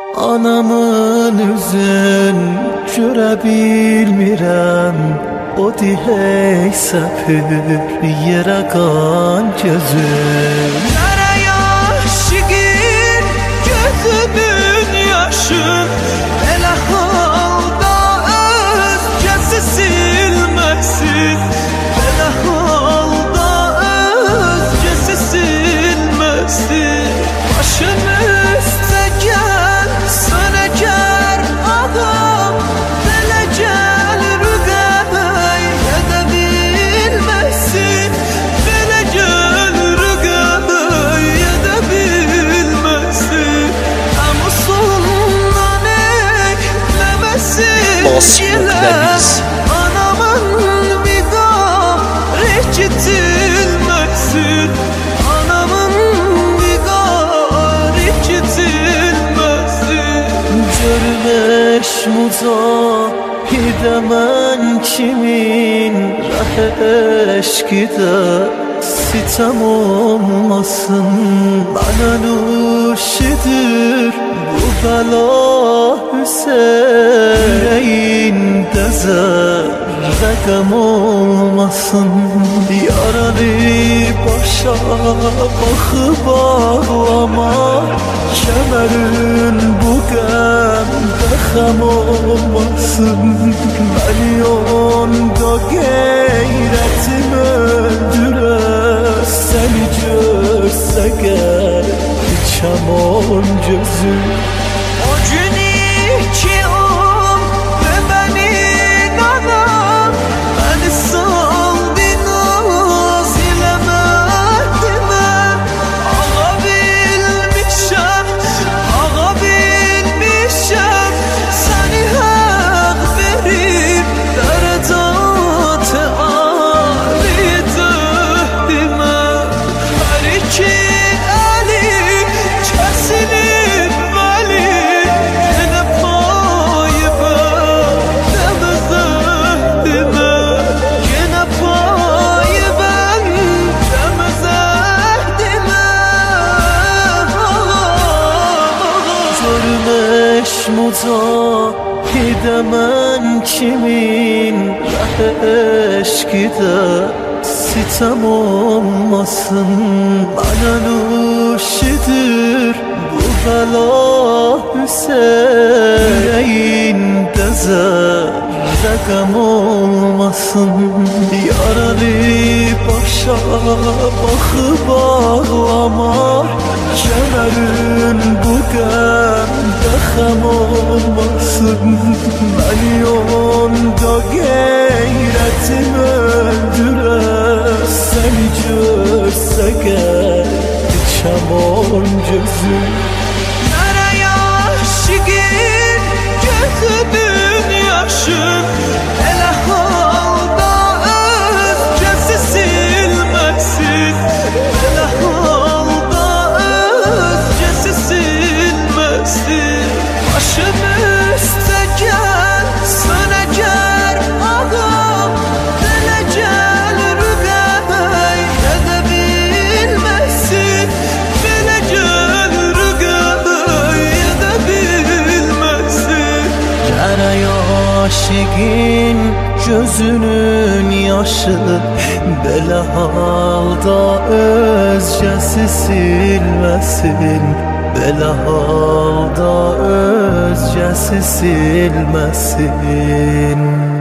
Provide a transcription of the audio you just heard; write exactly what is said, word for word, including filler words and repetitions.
Anamın üzün görə bilmirəm, o dihey səpir yerə qan gözüm. Qara aşığın gözünün yaşı, elə halda özgəsi silməsin, elə halda özgəsi silməsin. Başım üstə gəl, sönəcər adam, belə gəlir ürək, edə bilməsin, belə gəlir ürək, edə bilməsin. Namusundan ekləməsin Basmoklarız. Anamın viqar ekitilməsin, anamın viqar ekitilməsin. Görməş mücahidə mən kimin rəh eşqidə sitem olmasın. Mənə nuşidir bu bəla Hüseyin, yüreğində zərrə qəm olmasın. Yaralı başa baxıb ağlama, kəmərin bu qəmdə xəm olmasın. Məni onda qeyrətim öldürər, səni görsə qər içəm on gözüm. O gün iki on ve beni nana, beni saldın az ilemedime. Ağa bilmişem, ağa bilmişem, seni hak verip derecat-ı âli döhdime. Her iki eli kesilip veli, gene payı ben demezdime, gene payı ben demezdime. Görməş mücahidə mən kimin rəh eşqidə sitem olmasın. Mənə nuşidir bu bəla Hüseyin, yüreğində zərrə qəm olmasın. Yaralı başa baxıb ağlama, kəmərin bu qəmdə xəm olmasın. Məni onda qeyrətim öldürər, səni görsə qər içəm on gözüm. Qara aşığın gözünün yaşı, elə halda özgəsi silməsin, elə halda özgəsi silməsin. Başım üstə gəl, sönəcər ağam, belə gəlir ürək, edə bilməsin, belə gəlir ürək, edə bilməsin. Qara aşığın gözünün yaşı, belə halda özgəsi silməsin, belə halda özgəsi silməsin.